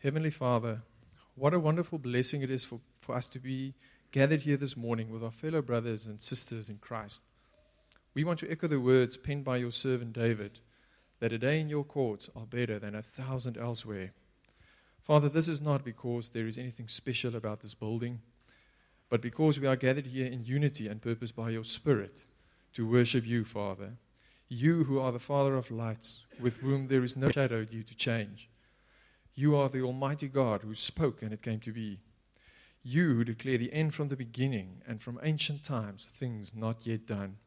Heavenly Father, what a wonderful blessing it is for us to be gathered here this morning with our fellow brothers and sisters in Christ. We want to echo the words penned by your servant David, that a day in your courts are better than 1,000 elsewhere. Father, this is not because there is anything special about this building, but because we are gathered here in unity and purpose by your Spirit to worship you, Father. You who are the Father of lights, with whom there is no shadow due to change. You are the Almighty God who spoke and it came to be. You who declare the end from the beginning and from ancient times things not yet done.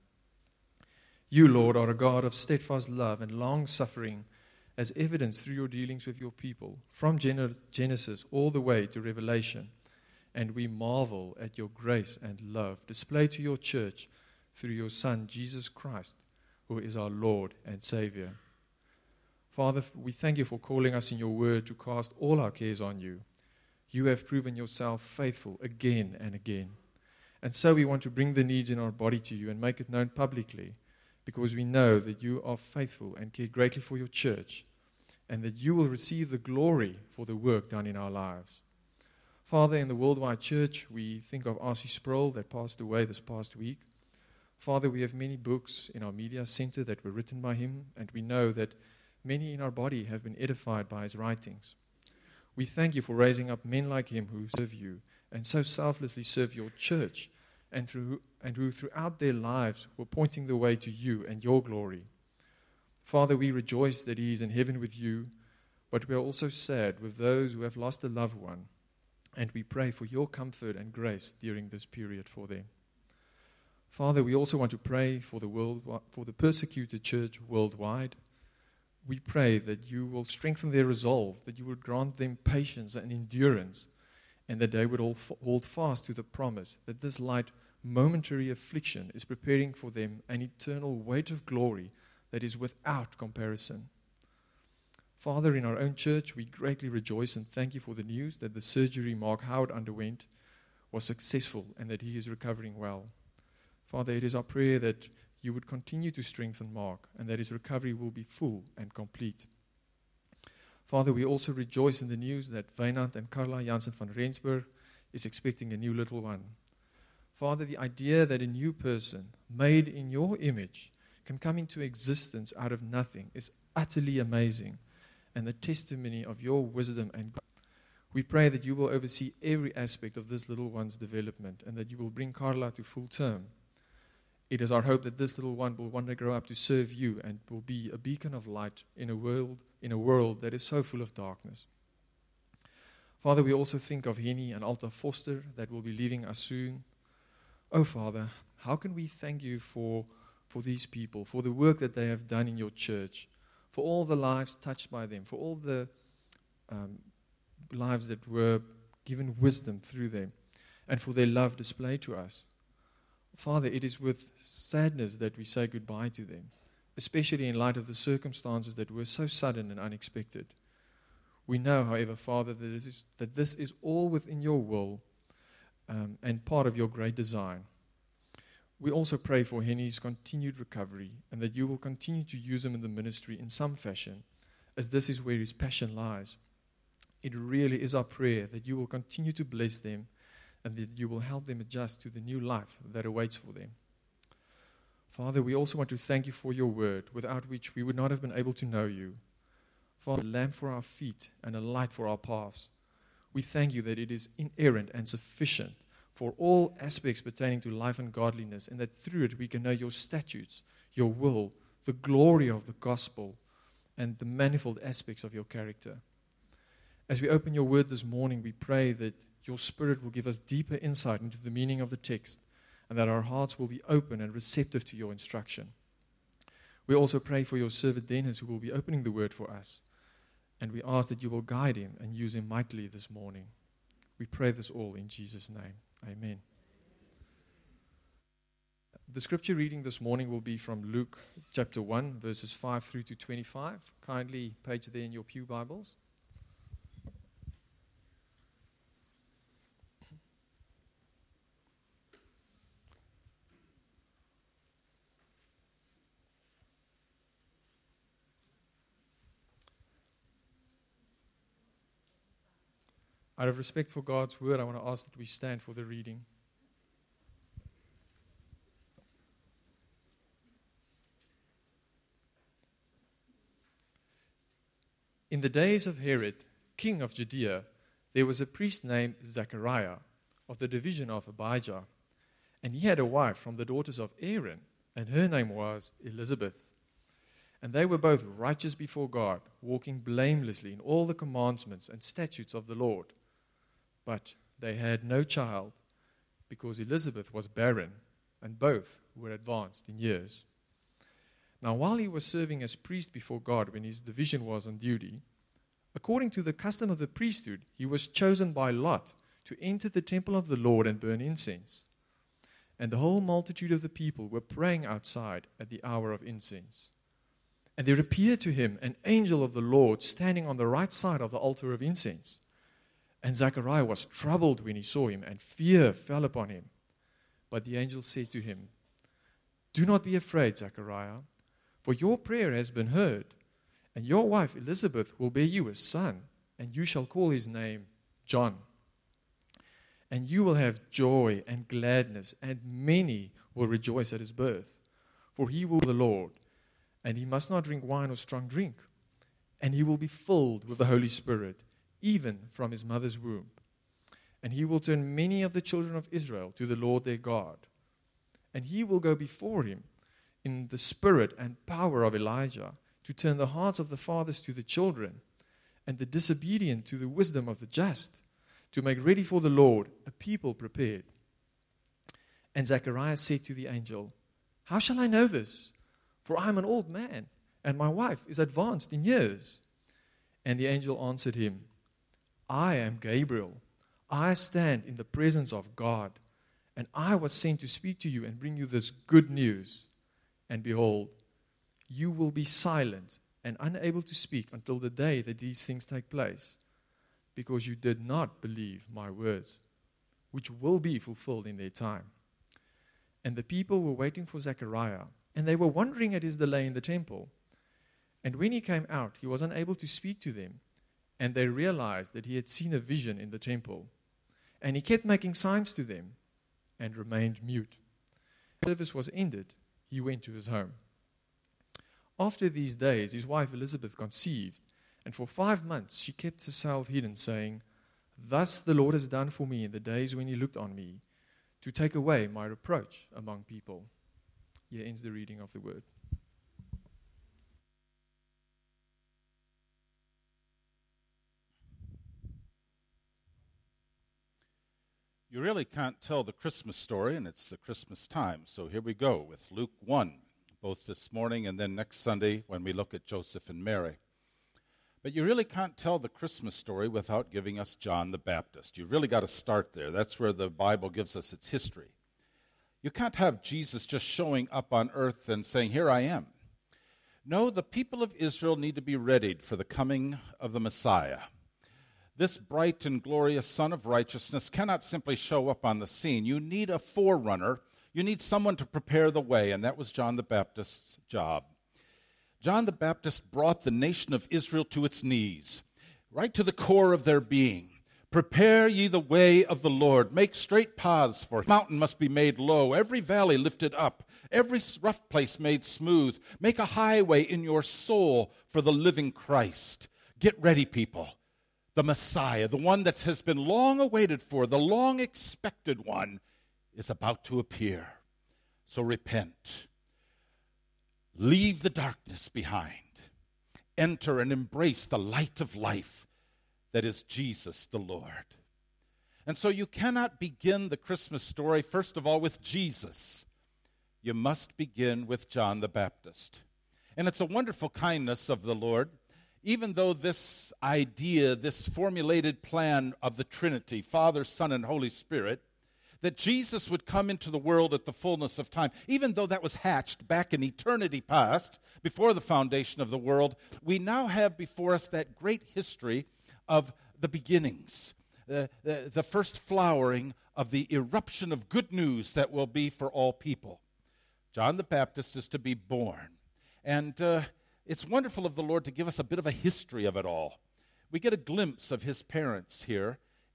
You, Lord, are a God of steadfast love and long-suffering, as evidenced through your dealings with your people, from Genesis all the way to Revelation. And we marvel at your grace and love displayed to your church through your Son, Jesus Christ, who is our Lord and Savior. Father, we thank you for calling us in your word to cast all our cares on you. You have proven yourself faithful again and again. And so we want to bring the needs in our body to you and make it known publicly, because we know that you are faithful and care greatly for your church, and that you will receive the glory for the work done in our lives. Father, in the worldwide church, we think of R.C. Sproul that passed away this past week. Father, we have many books in our media center that were written by him, and we know that many in our body have been edified by his writings. We thank you for raising up men like him who serve you and so selflessly serve your church, and who throughout their lives were pointing the way to you and your glory. Father, we rejoice that he is in heaven with you, but we are also sad with those who have lost a loved one, and we pray for your comfort and grace during this period for them. Father, we also want to pray for the persecuted church worldwide. We pray that you will strengthen their resolve, that you would grant them patience and endurance, and that they would all hold fast to the promise that this light momentary affliction is preparing for them an eternal weight of glory that is without comparison. Father, in our own church, we greatly rejoice and thank you for the news that the surgery Mark Howard underwent was successful and that he is recovering well. Father, it is our prayer that you would continue to strengthen Mark and that his recovery will be full and complete. Father, we also rejoice in the news that Wynand and Carla Jansen van Rensburg is expecting a new little one. Father, the idea that a new person made in your image can come into existence out of nothing is utterly amazing, and the testimony of your wisdom and grace. We pray that you will oversee every aspect of this little one's development and that you will bring Carla to full term. It is our hope that this little one will one day grow up to serve you and will be a beacon of light in a world that is so full of darkness. Father, we also think of Henny and Alta Foster that will be leaving us soon. Oh, Father, how can we thank you for these people, for the work that they have done in your church, for all the lives touched by them, for all the lives that were given wisdom through them, and for their love displayed to us. Father, it is with sadness that we say goodbye to them, especially in light of the circumstances that were so sudden and unexpected. We know, however, Father, that this is all within your will and part of your great design. We also pray for Henny's continued recovery and that you will continue to use him in the ministry in some fashion, as this is where his passion lies. It really is our prayer that you will continue to bless them and that you will help them adjust to the new life that awaits for them. Father, we also want to thank you for your word, without which we would not have been able to know you. Father, a lamp for our feet and a light for our paths. We thank you that it is inerrant and sufficient for all aspects pertaining to life and godliness, and that through it we can know your statutes, your will, the glory of the gospel, and the manifold aspects of your character. As we open your word this morning, we pray that your Spirit will give us deeper insight into the meaning of the text, and that our hearts will be open and receptive to your instruction. We also pray for your servant Dennis, who will be opening the word for us, and we ask that you will guide him and use him mightily this morning. We pray this all in Jesus' name. Amen. The scripture reading this morning will be from Luke chapter 1, verses 5 through to 25. Kindly page there in your pew Bibles. Out of respect for God's word, I want to ask that we stand for the reading. In the days of Herod, king of Judea, there was a priest named Zechariah of the division of Abijah, and he had a wife from the daughters of Aaron, and her name was Elizabeth. And they were both righteous before God, walking blamelessly in all the commandments and statutes of the Lord. But they had no child, because Elizabeth was barren, and both were advanced in years. Now while he was serving as priest before God when his division was on duty, according to the custom of the priesthood, he was chosen by lot to enter the temple of the Lord and burn incense. And the whole multitude of the people were praying outside at the hour of incense. And there appeared to him an angel of the Lord standing on the right side of the altar of incense. And Zechariah was troubled when he saw him, and fear fell upon him. But the angel said to him, "Do not be afraid, Zechariah, for your prayer has been heard, and your wife Elizabeth will bear you a son, and you shall call his name John. And you will have joy and gladness, and many will rejoice at his birth. For he will be the Lord, and he must not drink wine or strong drink. And he will be filled with the Holy Spirit, even from his mother's womb. And he will turn many of the children of Israel to the Lord their God. And he will go before him in the spirit and power of Elijah, to turn the hearts of the fathers to the children, and the disobedient to the wisdom of the just, to make ready for the Lord a people prepared." And Zechariah said to the angel, "How shall I know this? For I am an old man, and my wife is advanced in years." And the angel answered him, "I am Gabriel. I stand in the presence of God, and I was sent to speak to you and bring you this good news. And behold, you will be silent and unable to speak until the day that these things take place, because you did not believe my words, which will be fulfilled in their time." And the people were waiting for Zechariah, and they were wondering at his delay in the temple. And when he came out, he was unable to speak to them, and they realized that he had seen a vision in the temple. And he kept making signs to them and remained mute. When the service was ended, he went to his home. After these days, his wife Elizabeth conceived, and for 5 months she kept herself hidden, saying, "Thus the Lord has done for me in the days when he looked on me, to take away my reproach among people." Here ends the reading of the word. You really can't tell the Christmas story, and it's the Christmas time. So here we go with Luke 1, both this morning and then next Sunday when we look at Joseph and Mary. But you really can't tell the Christmas story without giving us John the Baptist. You really got to start there. That's where the Bible gives us its history. You can't have Jesus just showing up on earth and saying, "Here I am." No, the people of Israel need to be readied for the coming of the Messiah. This bright and glorious Son of Righteousness cannot simply show up on the scene. You need a forerunner. You need someone to prepare the way, and that was John the Baptist's job. John the Baptist brought the nation of Israel to its knees, right to the core of their being. "Prepare ye the way of the Lord. Make straight paths for him. Mountain must be made low, every valley lifted up, every rough place made smooth. Make a highway in your soul for the living Christ." Get ready, people. The Messiah, the one that has been long awaited for, the long expected one, is about to appear. So repent. Leave the darkness behind. Enter and embrace the light of life that is Jesus the Lord. And so you cannot begin the Christmas story, first of all, with Jesus. You must begin with John the Baptist. And it's a wonderful kindness of the Lord, even though this idea, this formulated plan of the Trinity, Father, Son, and Holy Spirit, that Jesus would come into the world at the fullness of time, even though that was hatched back in eternity past, before the foundation of the world, we now have before us that great history of the beginnings, the first flowering of the eruption of good news that will be for all people. John the Baptist is to be born. And it's wonderful of the Lord to give us a bit of a history of it all. We get a glimpse of his parents here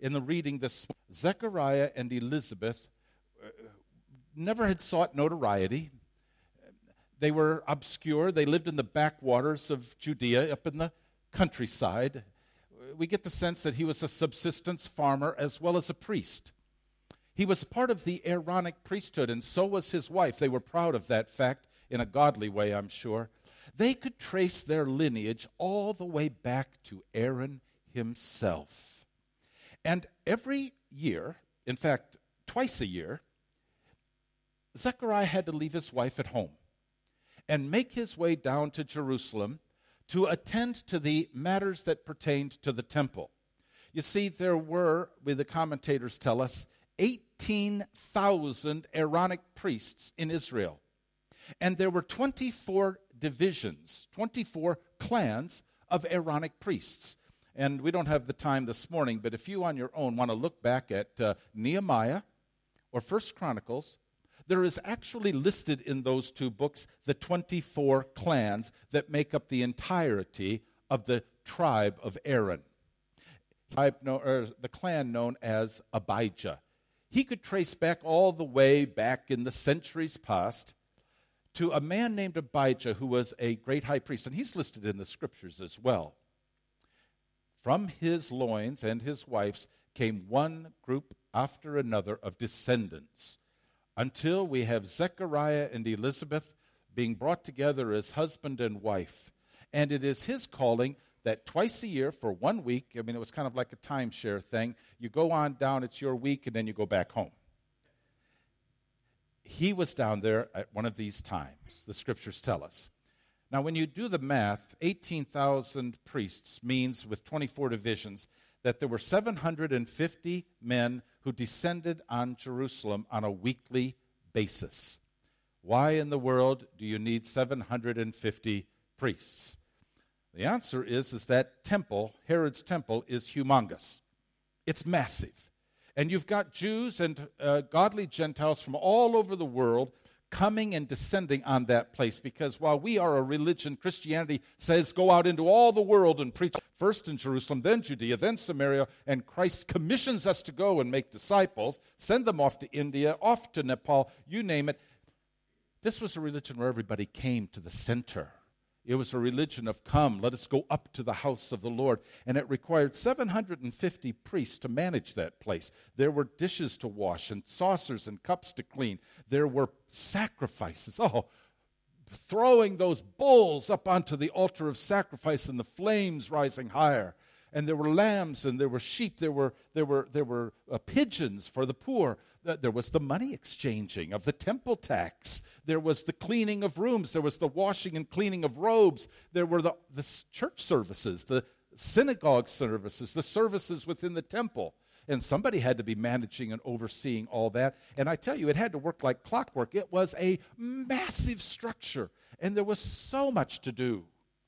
in the reading this morning. Zechariah and Elizabeth never had sought notoriety. They were obscure. They lived in the backwaters of Judea, up in the countryside. We get the sense that he was a subsistence farmer as well as a priest. He was part of the Aaronic priesthood, and so was his wife. They were proud of that fact in a godly way, I'm sure. They could trace their lineage all the way back to Aaron himself. And every year, in fact, twice a year, Zechariah had to leave his wife at home and make his way down to Jerusalem to attend to the matters that pertained to the temple. You see, there were, the commentators tell us, 18,000 Aaronic priests in Israel. And there were 24 divisions, 24 clans of Aaronic priests. And we don't have the time this morning, but if you on your own want to look back at Nehemiah or 1 Chronicles, there is actually listed in those two books the 24 clans that make up the entirety of the tribe of Aaron. The clan known as Abijah. He could trace back all the way back in the centuries past to a man named Abijah who was a great high priest, and he's listed in the scriptures as well. From his loins and his wife's came one group after another of descendants, until we have Zechariah and Elizabeth being brought together as husband and wife. And it is his calling that twice a year for 1 week, it was kind of like a timeshare thing, you go on down, it's your week, and then you go back home. He was down there at one of these times, the scriptures tell us. Now, when you do the math, 18,000 priests means, with 24 divisions, that there were 750 men who descended on Jerusalem on a weekly basis. Why in the world do you need 750 priests? The answer is that temple, Herod's temple, is humongous. It's massive. And you've got Jews and godly Gentiles from all over the world coming and descending on that place, because while we are a religion, Christianity says go out into all the world and preach, first in Jerusalem, then Judea, then Samaria, and Christ commissions us to go and make disciples, send them off to India, off to Nepal, you name it. This was a religion where everybody came to the center. It was a religion of come, let us go up to the house of the Lord. And it required 750 priests to manage that place. There were dishes to wash and saucers and cups to clean. There were sacrifices. Throwing those bulls up onto the altar of sacrifice and the flames rising higher. And there were lambs and there were sheep. There were pigeons for the poor. There was the money exchanging of the temple tax. There was the cleaning of rooms. There was the washing and cleaning of robes. There were the church services, the synagogue services, the services within the temple. And somebody had to be managing and overseeing all that. And I tell you, it had to work like clockwork. It was a massive structure. And there was so much to do.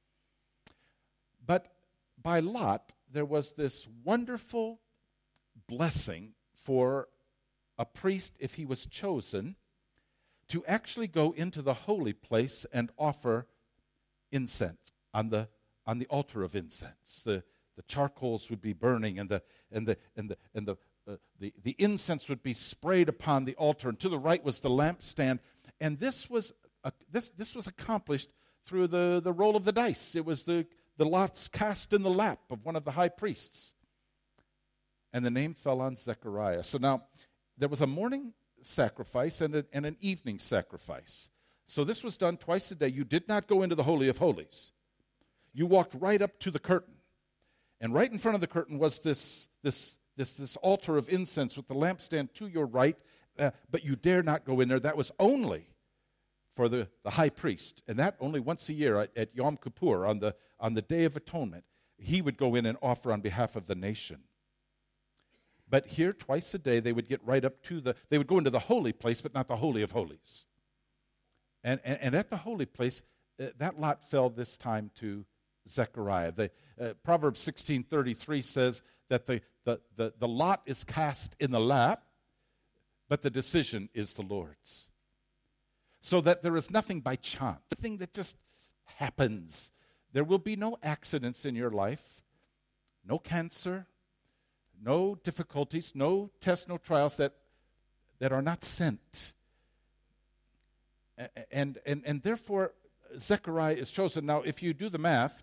But by lot, there was this wonderful blessing for a priest, if he was chosen, to actually go into the holy place and offer incense on the altar of incense. The charcoals would be burning, and the incense would be sprayed upon the altar. And to the right was the lampstand, and this was accomplished through the roll of the dice. It was the lots cast in the lap of one of the high priests. And the name fell on Zechariah. So now, there was a morning sacrifice and an evening sacrifice. So this was done twice a day. You did not go into the Holy of Holies. You walked right up to the curtain. And right in front of the curtain was this altar of incense with the lampstand to your right, but you dare not go in there. That was only for the high priest, and that only once a year at Yom Kippur, on the Day of Atonement. He would go in and offer on behalf of the nation. But here, twice a day, they would get right up to they would go into the holy place, but not the Holy of Holies. And at the holy place, that lot fell this time to Zechariah. Proverbs 16:33 says that the lot is cast in the lap, but the decision is the Lord's. So that there is nothing by chance, nothing that just happens. There will be no accidents in your life, no cancer, no difficulties, no tests, no trials that are not sent. And therefore, Zechariah is chosen. Now, if you do the math,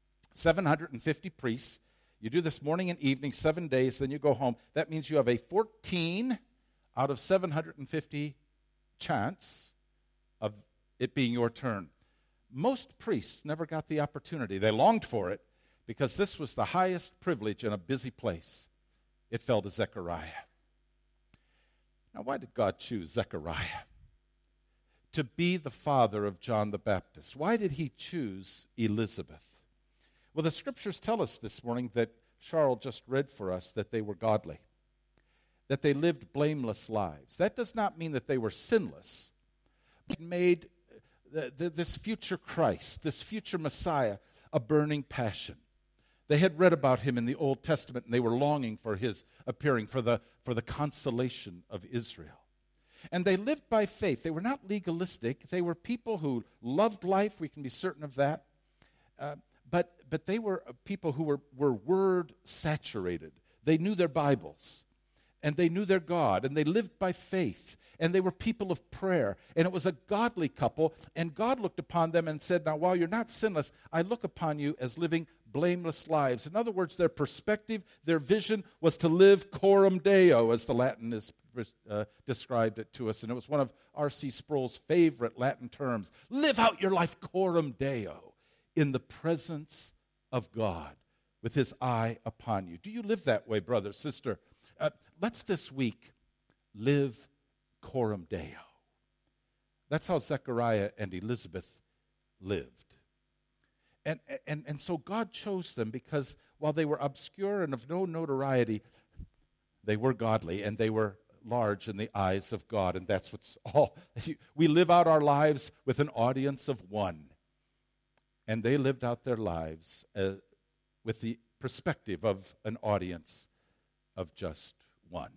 750 priests, you do this morning and evening, 7 days, then you go home. That means you have a 14 out of 750 chance of it being your turn. Most priests never got the opportunity. They longed for it because this was the highest privilege in a busy place. It fell to Zechariah. Now, why did God choose Zechariah to be the father of John the Baptist? Why did he choose Elizabeth? Well, the scriptures tell us this morning that Charles just read for us that they were godly, that they lived blameless lives. That does not mean that they were sinless, but made this future Christ, this future Messiah, a burning passion. They had read about him in the Old Testament, and they were longing for his appearing, for the consolation of Israel. And they lived by faith. They were not legalistic. They were people who loved life. We can be certain of that. But they were people who were word-saturated. They knew their Bibles, and they knew their God, and they lived by faith, and they were people of prayer. And it was a godly couple, and God looked upon them and said, now, while you're not sinless, I look upon you as living blameless lives. In other words, their perspective, their vision was to live coram Deo, as the Latin is described it to us. And it was one of R.C. Sproul's favorite Latin terms. Live out your life coram Deo, in the presence of God, with his eye upon you. Do you live that way, brother, sister? Let's this week live coram Deo. That's how Zechariah and Elizabeth lived. And so God chose them because while they were obscure and of no notoriety, they were godly and they were large in the eyes of God. And that's what's all. We live out our lives with an audience of one. And they lived out their lives with the perspective of an audience of just one.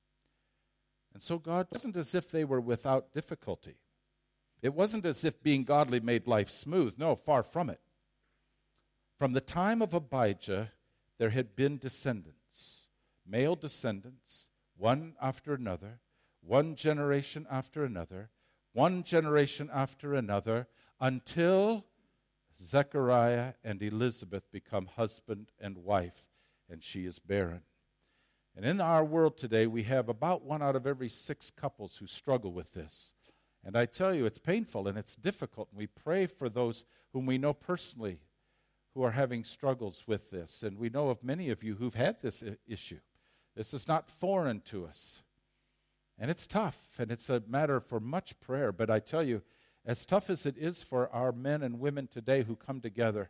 And so God wasn't as if they were without difficulty. It wasn't as if being godly made life smooth. No, far from it. From the time of Abijah, there had been descendants, male descendants, one after another, one generation after another, one generation after another, until Zechariah and Elizabeth become husband and wife, and she is barren. And in our world today, we have about 1 out of every 6 couples who struggle with this. And I tell you, it's painful and it's difficult. And we pray for those whom we know personally who are having struggles with this. And we know of many of you who've had this issue. This is not foreign to us. And it's tough, and it's a matter for much prayer. But I tell you, as tough as it is for our men and women today who come together,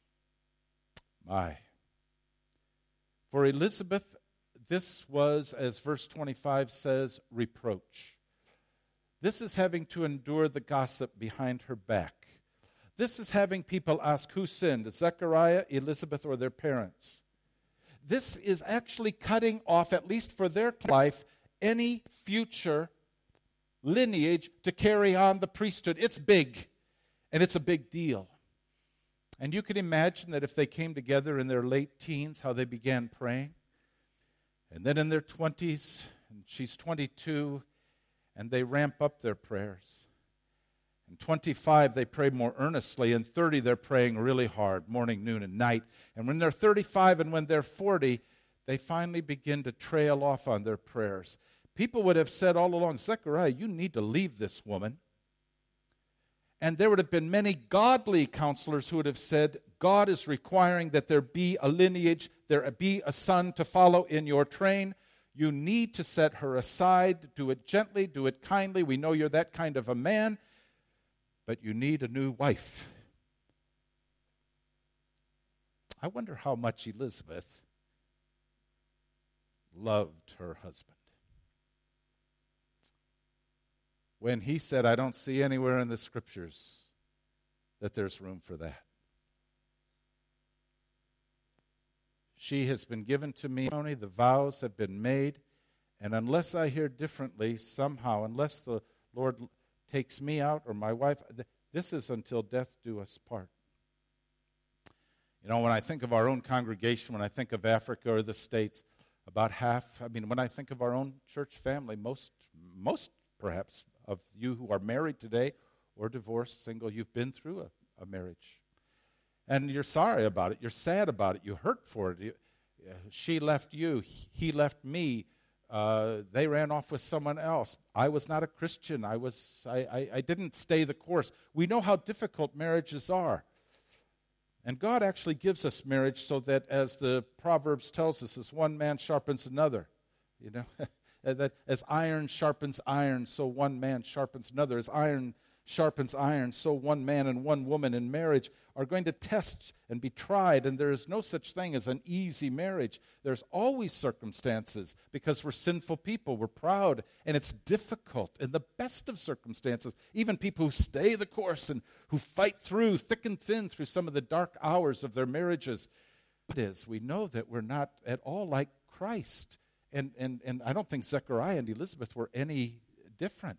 for Elizabeth, this was, as verse 25 says, reproach. This is having to endure the gossip behind her back. This is having people ask who sinned, Zechariah, Elizabeth, or their parents. This is actually cutting off, at least for their life, any future lineage to carry on the priesthood. It's big, and it's a big deal. And you can imagine that if they came together in their late teens, how they began praying. And then in their 20s, and she's 22, and they ramp up their prayers. In 25, they pray more earnestly. In 30, they're praying really hard, morning, noon, and night. And when they're 35 and when they're 40, they finally begin to trail off on their prayers. People would have said all along, Zechariah, you need to leave this woman. And there would have been many godly counselors who would have said, God is requiring that there be a lineage, there be a son to follow in your train. You need to set her aside. Do it gently, do it kindly. We know you're that kind of a man. But you need a new wife. I wonder how much Elizabeth loved her husband. When he said, I don't see anywhere in the scriptures that there's room for that. She has been given to me, the vows have been made, and unless I hear differently somehow, unless the Lord takes me out or my wife, this is until death do us part. You know, when I think of our own congregation, when I think of Africa or the States, About half, when I think of our own church family, most perhaps of you who are married today or divorced, single, you've been through a marriage. And you're sorry about it. You're sad about it. You hurt for it. She left you. He left me. They ran off with someone else. I was not a Christian. I didn't stay the course. We know how difficult marriages are. And God actually gives us marriage so that, as the Proverbs tells us, as one man sharpens another, that as iron sharpens iron, so one man sharpens another. As iron sharpens iron, so one man and one woman in marriage are going to test and be tried, and there is no such thing as an easy marriage. There's always circumstances, because we're sinful people, we're proud, and it's difficult in the best of circumstances. Even people who stay the course and who fight through thick and thin through some of the dark hours of their marriages. It is, we know that we're not at all like Christ, and I don't think Zechariah and Elizabeth were any different.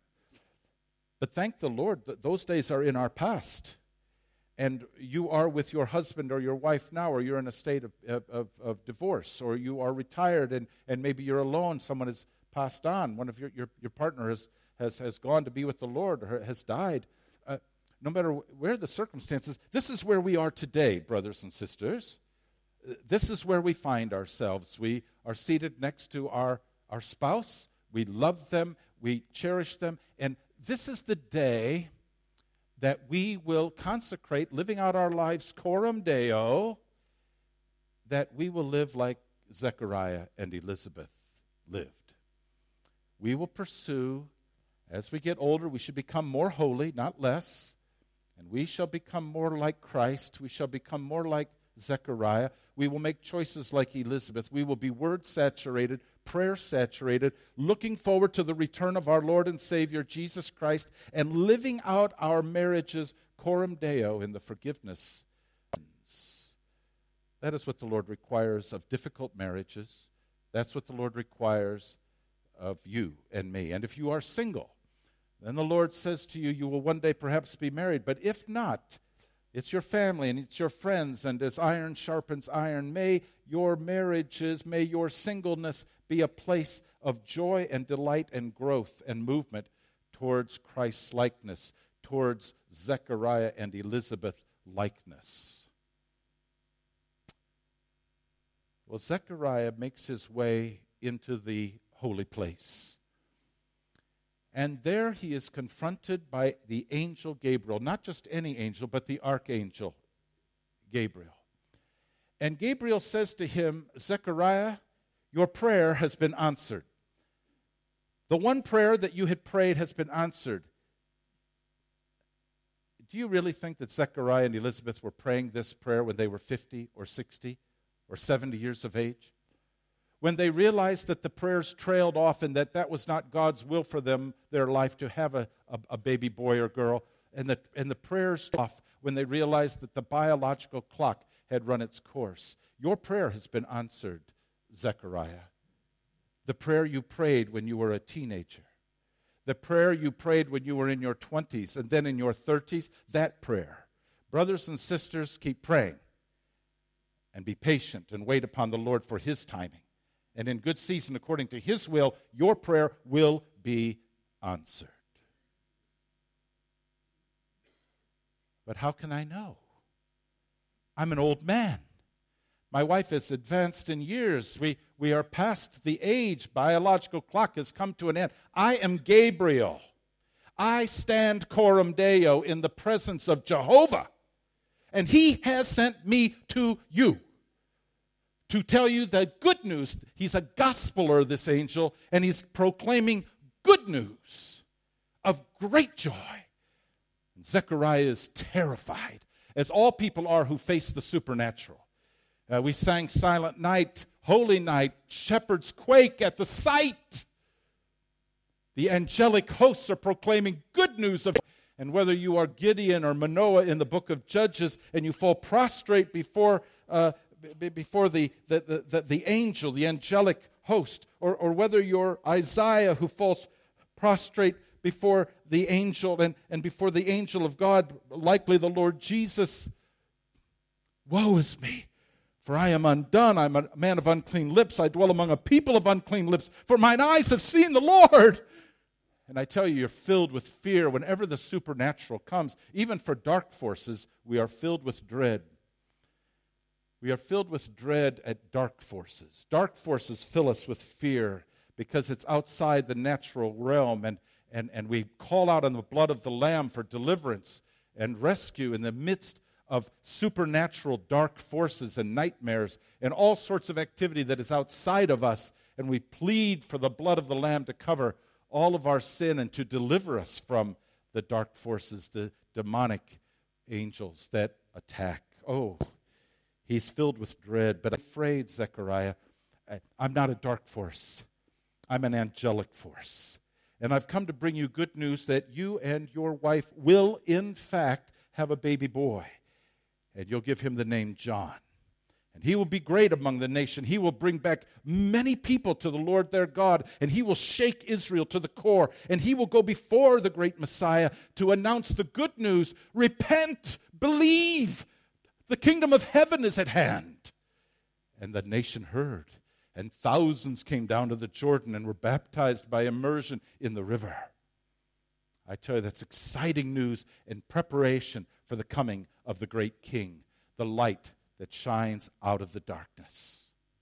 But thank the Lord that those days are in our past. And you are with your husband or your wife now, or you're in a state of divorce, or you are retired and maybe you're alone. Someone has passed on. One of your partner has gone to be with the Lord or has died. No matter where the circumstances, this is where we are today, brothers and sisters. This is where we find ourselves. We are seated next to our spouse. We love them. We cherish them. And this is the day that we will consecrate, living out our lives coram Deo, that we will live like Zechariah and Elizabeth lived. We will pursue, as we get older, we should become more holy, not less, and we shall become more like Christ. We shall become more like Zechariah. We will make choices like Elizabeth. We will be word-saturated, prayer-saturated, looking forward to the return of our Lord and Savior, Jesus Christ, and living out our marriages coram Deo in the forgiveness. That is what the Lord requires of difficult marriages. That's what the Lord requires of you and me. And if you are single, then the Lord says to you, you will one day perhaps be married. But if not, it's your family and it's your friends, and as iron sharpens iron, may your marriages, may your singleness be a place of joy and delight and growth and movement towards Christ's likeness, towards Zechariah and Elizabeth likeness. Well, Zechariah makes his way into the holy place. And there he is confronted by the angel Gabriel, not just any angel, but the archangel Gabriel. And Gabriel says to him, Zechariah, your prayer has been answered. The one prayer that you had prayed has been answered. Do you really think that Zechariah and Elizabeth were praying this prayer when they were 50 or 60 or 70 years of age? When they realized that the prayers trailed off and that was not God's will for them, their life, to have a baby boy or girl, and the prayers stopped off when they realized that the biological clock had run its course. Your prayer has been answered, Zechariah. The prayer you prayed when you were a teenager, the prayer you prayed when you were in your 20s and then in your 30s, that prayer. Brothers and sisters, keep praying and be patient and wait upon the Lord for His timing. And in good season, according to His will, your prayer will be answered. But how can I know? I'm an old man. My wife is advanced in years. We are past the age. Biological clock has come to an end. I am Gabriel. I stand coram Deo in the presence of Jehovah. And He has sent me to you to tell you the good news. He's a gospeler, this angel, and he's proclaiming good news of great joy. And Zechariah is terrified, as all people are who face the supernatural. We sang Silent Night, Holy Night, shepherds quake at the sight. The angelic hosts are proclaiming good news of. And whether you are Gideon or Manoah in the book of Judges, and you fall prostrate before the angel, the angelic host, or whether you're Isaiah who falls prostrate before the angel and before the angel of God, likely the Lord Jesus, woe is me, For I am undone, I am a man of unclean lips, I dwell among a people of unclean lips, for mine eyes have seen the Lord. And I tell you, you're filled with fear whenever the supernatural comes. Even for dark forces, we are filled with dread. We are filled with dread at dark forces. Dark forces fill us with fear because it's outside the natural realm, and we call out on the blood of the Lamb for deliverance and rescue in the midst of supernatural dark forces and nightmares and all sorts of activity that is outside of us, and we plead for the blood of the Lamb to cover all of our sin and to deliver us from the dark forces, the demonic angels that attack. Oh, he's filled with dread, but I'm afraid, Zechariah, I'm not a dark force. I'm an angelic force. And I've come to bring you good news that you and your wife will, in fact, have a baby boy. And you'll give him the name John. And he will be great among the nation. He will bring back many people to the Lord their God. And he will shake Israel to the core. And he will go before the great Messiah to announce the good news. Repent, believe. The kingdom of heaven is at hand. And the nation heard. And thousands came down to the Jordan and were baptized by immersion in the river. I tell you, that's exciting news in preparation for the coming of the great King, the light that shines out of the darkness.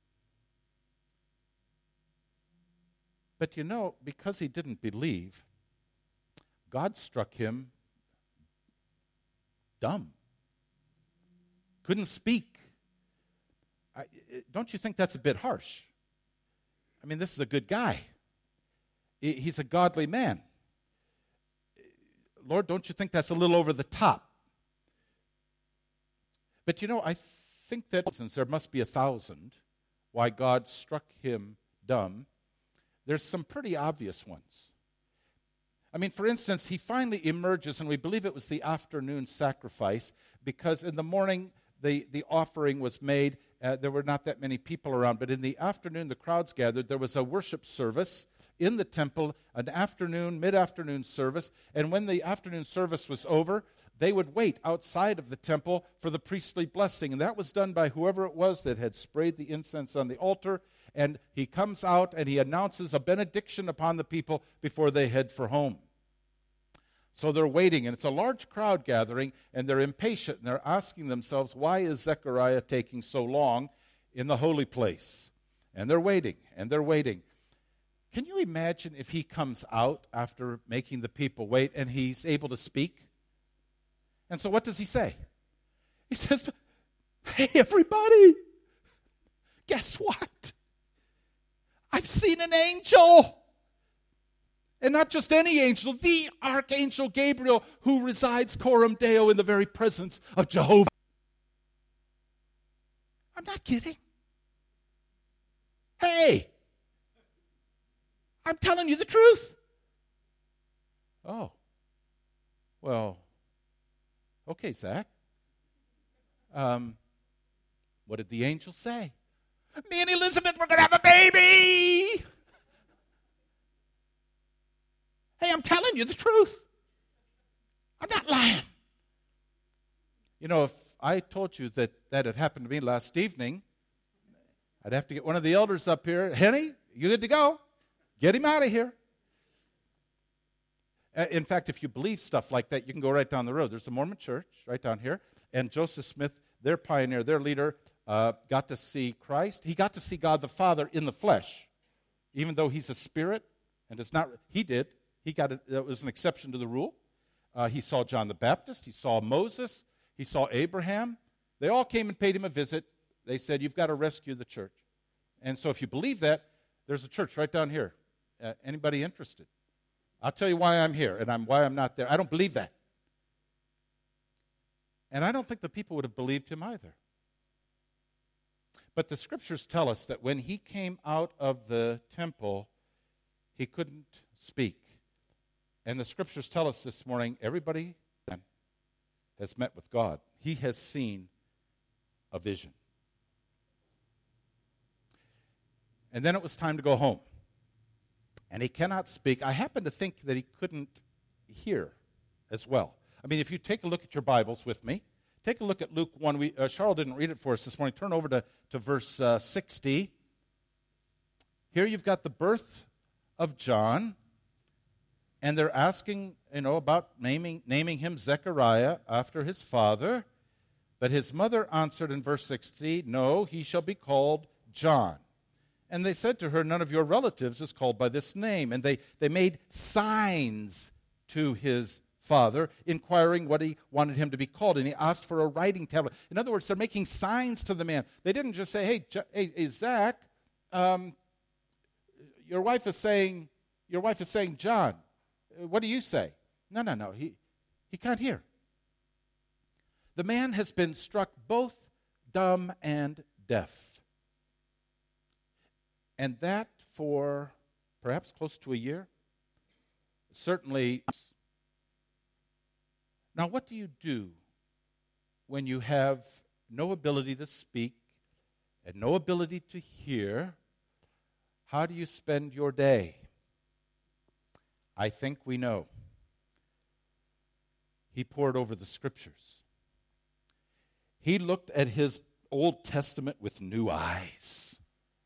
But you know, because he didn't believe, God struck him dumb. Couldn't speak. Don't you think that's a bit harsh? I mean, this is a good guy. He's a godly man. Lord, don't you think that's a little over the top? But you know, I think that since there must be 1,000 why God struck him dumb, there's some pretty obvious ones. I mean, for instance, he finally emerges, and we believe it was the afternoon sacrifice, because in the morning the offering was made. There were not that many people around, but in the afternoon the crowds gathered. There was a worship service in the temple, an afternoon, mid-afternoon service, and when the afternoon service was over, they would wait outside of the temple for the priestly blessing, and that was done by whoever it was that had sprayed the incense on the altar, and he comes out and he announces a benediction upon the people before they head for home. So they're waiting, and it's a large crowd gathering, and they're impatient, and they're asking themselves, why is Zechariah taking so long in the holy place? And they're waiting, and they're waiting. Can you imagine if he comes out after making the people wait and he's able to speak? And so what does he say? He says, hey, everybody, guess what? I've seen an angel. And not just any angel, the Archangel Gabriel, who resides coram Deo in the very presence of Jehovah. I'm not kidding. Hey, I'm telling you the truth. Oh, well, okay, Zach. What did the angel say? Me and Elizabeth, we're going to have a baby. Hey, I'm telling you the truth. I'm not lying. You know, if I told you that had happened to me last evening, I'd have to get one of the elders up here. Henny, you good to go? Get him out of here. In fact, if you believe stuff like that, you can go right down the road. There's a Mormon church right down here, and Joseph Smith, their pioneer, their leader, got to see Christ. He got to see God the Father in the flesh, even though he's a spirit, and it's not. He did. That was an exception to the rule. He saw John the Baptist. He saw Moses. He saw Abraham. They all came and paid him a visit. They said, you've got to rescue the church. And so if you believe that, there's a church right down here. Anybody interested? I'll tell you why I'm here and why I'm not there. I don't believe that. And I don't think the people would have believed him either. But the scriptures tell us that when he came out of the temple, he couldn't speak. And the scriptures tell us this morning, everybody has met with God. He has seen a vision. And then it was time to go home. And he cannot speak. I happen to think that he couldn't hear as well. I mean, if you take a look at your Bibles with me, Take a look at Luke 1. Charles didn't read it for us this morning. Turn over to verse 60. Here you've got the birth of John, and they're asking, about naming him Zechariah after his father. But his mother answered in verse 60, "No, he shall be called John." And they said to her, "None of your relatives is called by this name." And they made signs to his father, inquiring what he wanted him to be called. And he asked for a writing tablet. In other words, they're making signs to the man. They didn't just say, hey Zach, your wife is saying John. What do you say? No. He can't hear. The man has been struck both dumb and deaf. And that for perhaps close to a year. Certainly. Now, what do you do when you have no ability to speak and no ability to hear? How do you spend your day? I think we know. He pored over the Scriptures. He looked at his Old Testament with new eyes.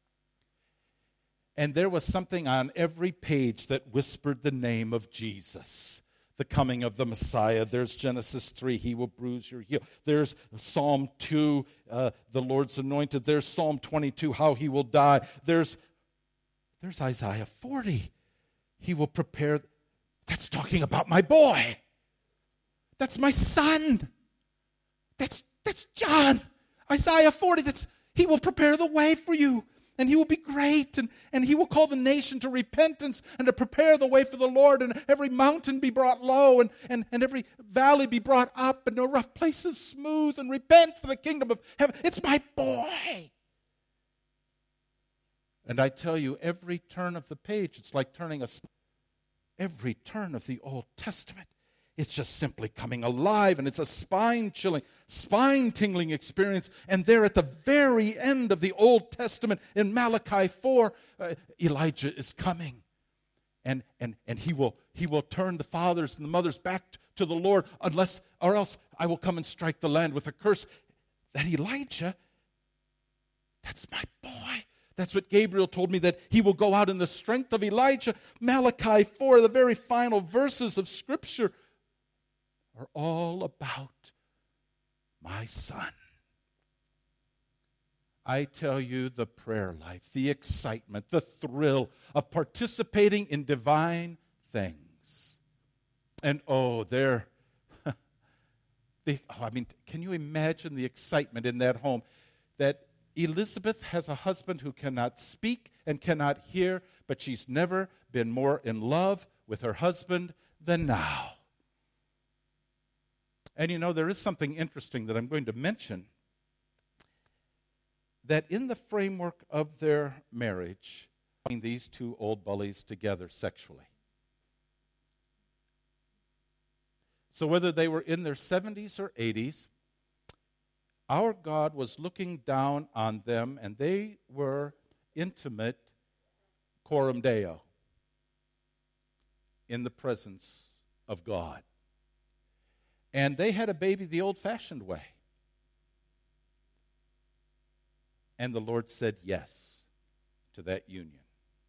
And there was something on every page that whispered the name of Jesus, the coming of the Messiah. There's Genesis 3, he will bruise your heel. There's Psalm 2, the Lord's anointed. There's Psalm 22, how he will die. There's Isaiah 40. He will prepare. That's talking about my boy. That's my son. That's John. Isaiah 40, he will prepare the way for you. And he will be great, and he will call the nation to repentance and to prepare the way for the Lord, and every mountain be brought low, and every valley be brought up, and no rough places smooth, and repent for the kingdom of heaven. It's my boy. And I tell you, every turn of the page, it's like every turn of the Old Testament, it's just simply coming alive, and it's a spine-tingling experience. And there at the very end of the Old Testament, in Malachi 4, Elijah is coming. And he will turn the fathers and the mothers back to the Lord, or else I will come and strike the land with a curse. That Elijah, that's my boy. That's what Gabriel told me, that he will go out in the strength of Elijah. Malachi 4, the very final verses of Scripture, are all about my son. I tell you, the prayer life, the excitement, the thrill of participating in divine things. And can you imagine the excitement in that home? That Elizabeth has a husband who cannot speak and cannot hear, but she's never been more in love with her husband than now. And there is something interesting that I'm going to mention, that in the framework of their marriage, these two old bullies together sexually. So whether they were in their 70s or 80s, our God was looking down on them, and they were intimate coram Deo, in the presence of God. And they had a baby the old-fashioned way. And the Lord said yes to that union.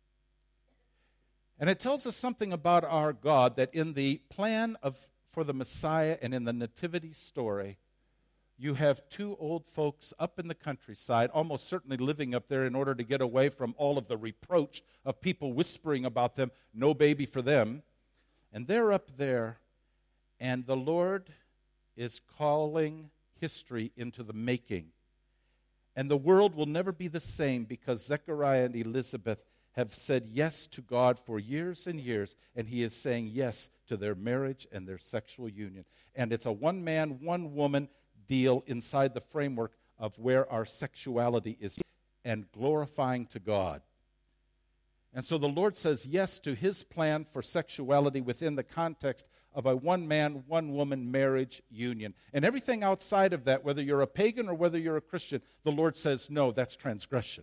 And it tells us something about our God, that in the plan for the Messiah and in the nativity story, you have two old folks up in the countryside, almost certainly living up there in order to get away from all of the reproach of people whispering about them, no baby for them. And they're up there, and the Lord is calling history into the making. And the world will never be the same, because Zechariah and Elizabeth have said yes to God for years and years, and he is saying yes to their marriage and their sexual union. And it's a one-man, one-woman deal inside the framework of where our sexuality is and glorifying to God. And so the Lord says yes to his plan for sexuality within the context of a one-man, one-woman marriage union. And everything outside of that, whether you're a pagan or whether you're a Christian, the Lord says, no, that's transgression.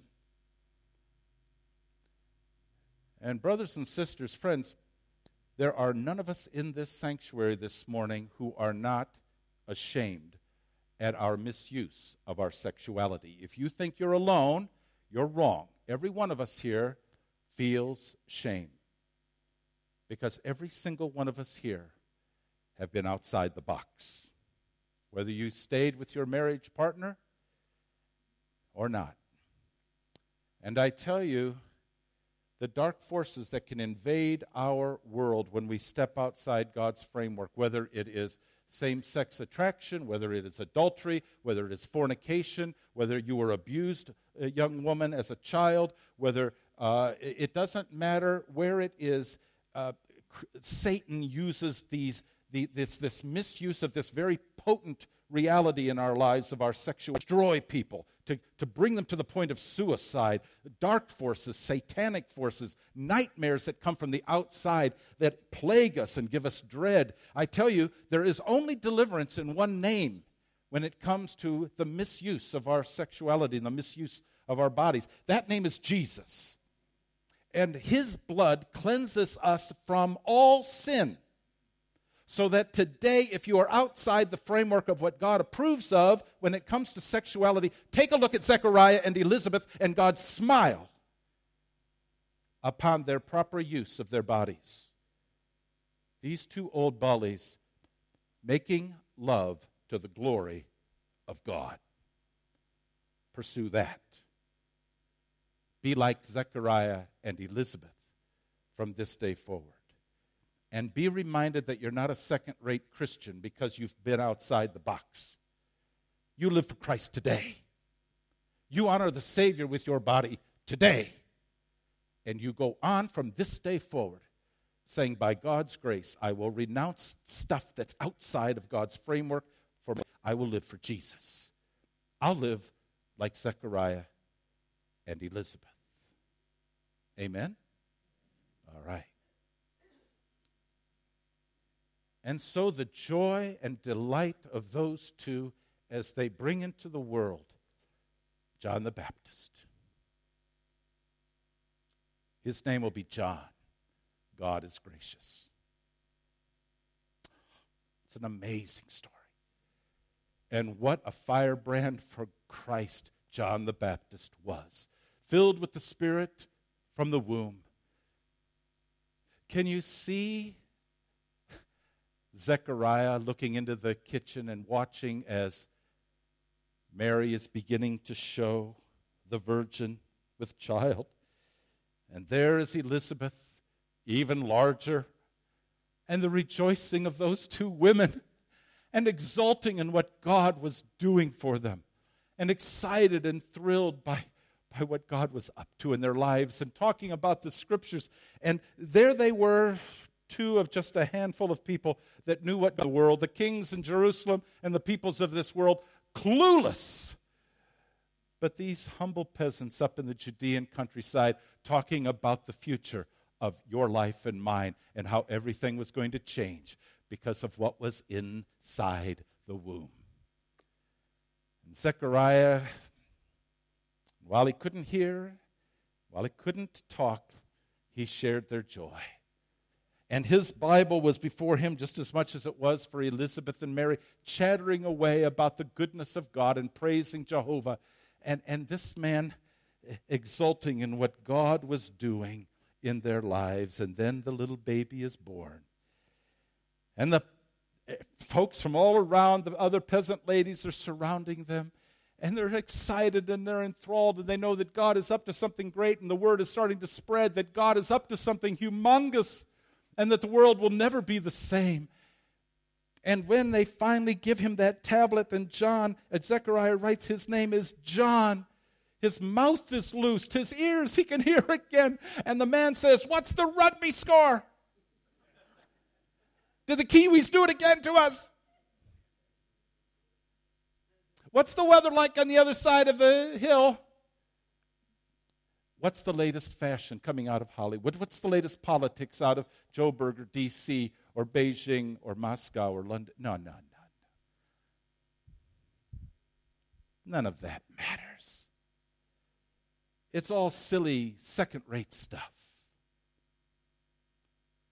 And brothers and sisters, friends, there are none of us in this sanctuary this morning who are not ashamed at our misuse of our sexuality. If you think you're alone, you're wrong. Every one of us here feels shame, because every single one of us here have been outside the box, whether you stayed with your marriage partner or not. And I tell you, the dark forces that can invade our world when we step outside God's framework, whether it is same-sex attraction, whether it is adultery, whether it is fornication, whether you were abused, a young woman, as a child, whether it doesn't matter where it is, Satan uses this misuse of this very potent reality in our lives of our sexual, destroy people, to bring them to the point of suicide, dark forces, satanic forces, nightmares that come from the outside that plague us and give us dread. I tell you, there is only deliverance in one name when it comes to the misuse of our sexuality and the misuse of our bodies. That name is Jesus. And his blood cleanses us from all sin. So that today, if you are outside the framework of what God approves of when it comes to sexuality, take a look at Zechariah and Elizabeth and God's smile upon their proper use of their bodies. These two old bullies making love to the glory of God. Pursue that. Be like Zechariah and Elizabeth from this day forward. And be reminded that you're not a second-rate Christian because you've been outside the box. You live for Christ today. You honor the Savior with your body today. And you go on from this day forward saying, by God's grace, I will renounce stuff that's outside of God's framework for me. I will live for Jesus. I'll live like Zechariah and Elizabeth. Amen? All right. And so the joy and delight of those two as they bring into the world John the Baptist. His name will be John. God is gracious. It's an amazing story. And what a firebrand for Christ John the Baptist was. Filled with the Spirit from the womb. Can you see Zechariah looking into the kitchen and watching as Mary is beginning to show the virgin with child? And there is Elizabeth, even larger, and the rejoicing of those two women, and exulting in what God was doing for them, and excited and thrilled by what God was up to in their lives, and talking about the Scriptures. And there they were, two of just a handful of people that knew what the world, the kings in Jerusalem and the peoples of this world, clueless. But these humble peasants up in the Judean countryside talking about the future of your life and mine and how everything was going to change because of what was inside the womb. And Zechariah, while he couldn't hear, while he couldn't talk, he shared their joy. And his Bible was before him just as much as it was for Elizabeth and Mary, chattering away about the goodness of God and praising Jehovah. And this man exulting in what God was doing in their lives. And then the little baby is born. And the folks from all around, the other peasant ladies are surrounding them. And they're excited and they're enthralled. And they know that God is up to something great. And the word is starting to spread that God is up to something humongous. And that the world will never be the same. And when they finally give him that tablet, and Zechariah writes his name is John, his mouth is loosed, his ears, he can hear again. And the man says, "What's the rugby score? Did the Kiwis do it again to us? What's the weather like on the other side of the hill? What's the latest fashion coming out of Hollywood? What's the latest politics out of Joburg or D.C. or Beijing or Moscow or London?" No. None of that matters. It's all silly, second-rate stuff.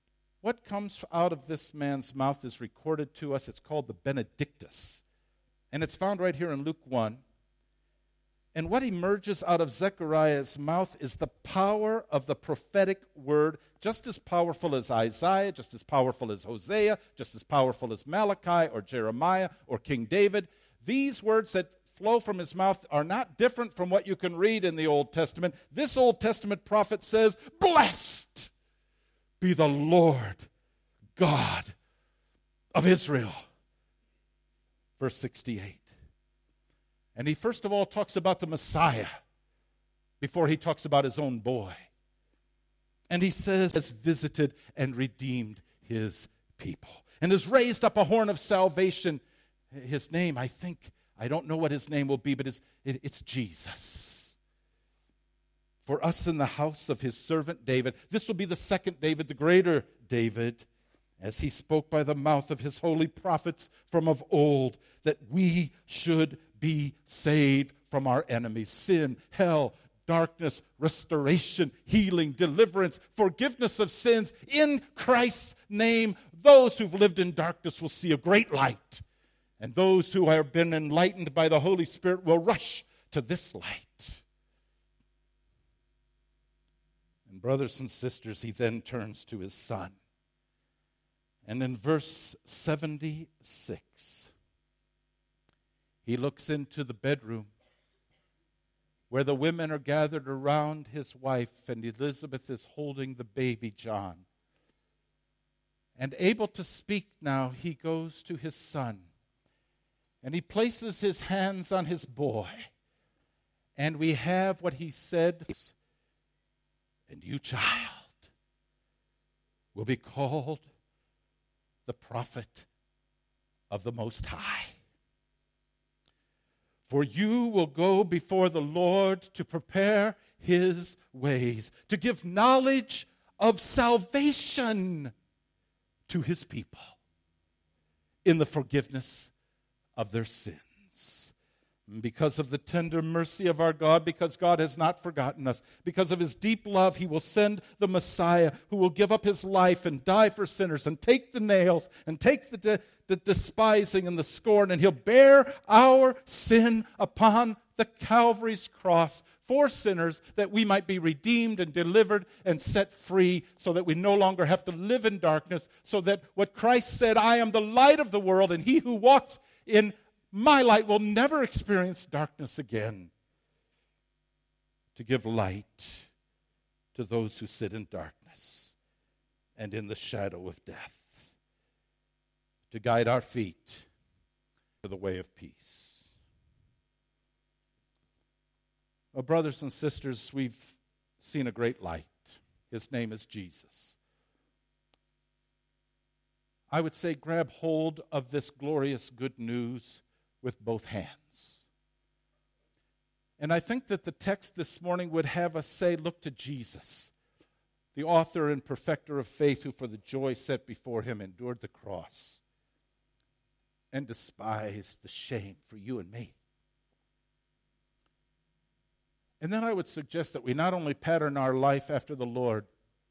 What comes out of this man's mouth is recorded to us. It's called the Benedictus. And it's found right here in Luke 1. And what emerges out of Zechariah's mouth is the power of the prophetic word, just as powerful as Isaiah, just as powerful as Hosea, just as powerful as Malachi or Jeremiah or King David. These words that flow from his mouth are not different from what you can read in the Old Testament. This Old Testament prophet says, "Blessed be the Lord God of Israel." Verse 68. And he first of all talks about the Messiah before he talks about his own boy. And he says, has visited and redeemed his people and has raised up a horn of salvation. His name, I don't know what his name will be, but it's Jesus. For us in the house of his servant David. This will be the second David, the greater David, as he spoke by the mouth of his holy prophets from of old, that we should be saved from our enemies, sin, hell, darkness, restoration, healing, deliverance, forgiveness of sins. In Christ's name, those who've lived in darkness will see a great light. And those who have been enlightened by the Holy Spirit will rush to this light. And brothers and sisters, he then turns to his son. And in verse 76, he looks into the bedroom where the women are gathered around his wife, and Elizabeth is holding the baby John. And able to speak now, he goes to his son, and he places his hands on his boy. And we have what he said, "And you, child, will be called the prophet of the Most High. For you will go before the Lord to prepare his ways, to give knowledge of salvation to his people in the forgiveness of their sins." Because of the tender mercy of our God, because God has not forgotten us, because of his deep love, he will send the Messiah who will give up his life and die for sinners and take the nails and take the despising and the scorn, and he'll bear our sin upon the Calvary's cross for sinners, that we might be redeemed and delivered and set free, so that we no longer have to live in darkness, so that what Christ said, "I am the light of the world, and he who walks in my light will never experience darkness again," to give light to those who sit in darkness and in the shadow of death, to guide our feet to the way of peace. Well, brothers and sisters, we've seen a great light. His name is Jesus. I would say grab hold of this glorious good news with both hands. And I think that the text this morning would have us say, look to Jesus, the author and perfecter of faith, who for the joy set before him endured the cross and despised the shame for you and me. And then I would suggest that we not only pattern our life after the Lord,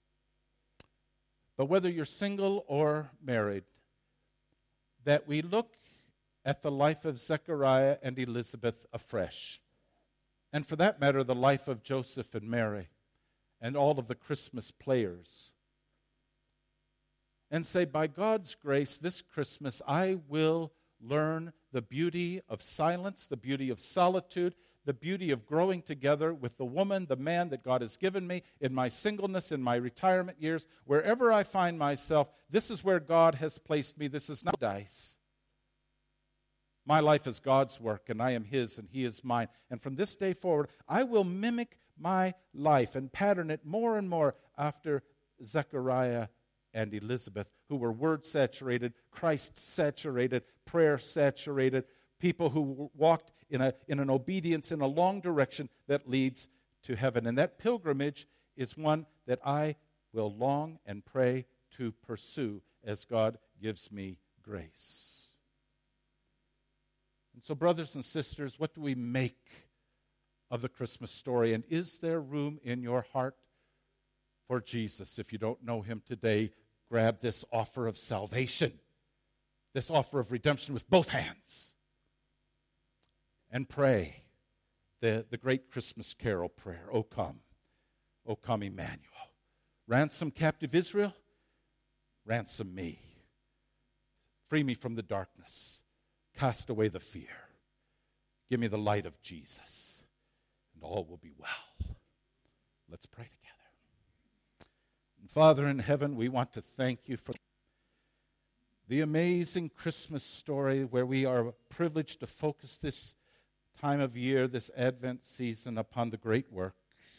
but whether you're single or married, that we look at the life of Zechariah and Elizabeth afresh. And for that matter, the life of Joseph and Mary and all of the Christmas players. And say, by God's grace, this Christmas I will learn the beauty of silence, the beauty of solitude, the beauty of growing together with the woman, the man that God has given me in my singleness, in my retirement years. Wherever I find myself, this is where God has placed me. This is not dice. My life is God's work, and I am his, and he is mine. And from this day forward, I will mimic my life and pattern it more and more after Zechariah and Elizabeth, who were word-saturated, Christ-saturated, prayer-saturated, people who walked in an obedience in a long direction that leads to heaven. And that pilgrimage is one that I will long and pray to pursue as God gives me grace. And so, brothers and sisters, what do we make of the Christmas story? And is there room in your heart for Jesus? If you don't know him today, grab this offer of salvation, this offer of redemption with both hands. and pray the great Christmas carol prayer, O come, Emmanuel. Ransom captive Israel, ransom me. Free me from the darkness, cast away the fear. Give me the light of Jesus, and all will be well. Let's pray together. And Father in heaven, we want to thank you for the amazing Christmas story where we are privileged to focus this time of year, this Advent season, upon the great work,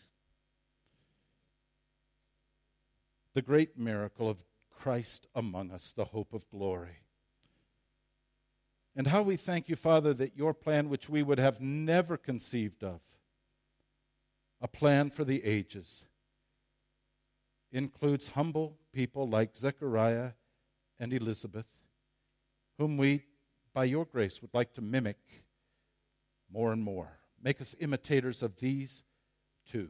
the great miracle of Christ among us, the hope of glory. And how we thank you, Father, that your plan, which we would have never conceived of, a plan for the ages, includes humble people like Zechariah and Elizabeth, whom we, by your grace, would like to mimic more and more. Make us imitators of these two.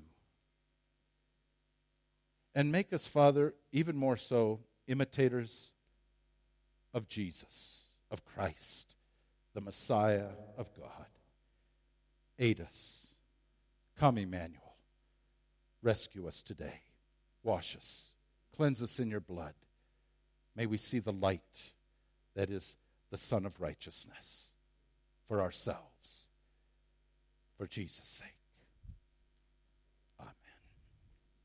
And make us, Father, even more so, imitators of Jesus, of Christ, the Messiah of God. Aid us. Come, Emmanuel. Rescue us today. Wash us. Cleanse us in your blood. May we see the light that is the Son of Righteousness for ourselves, for Jesus' sake.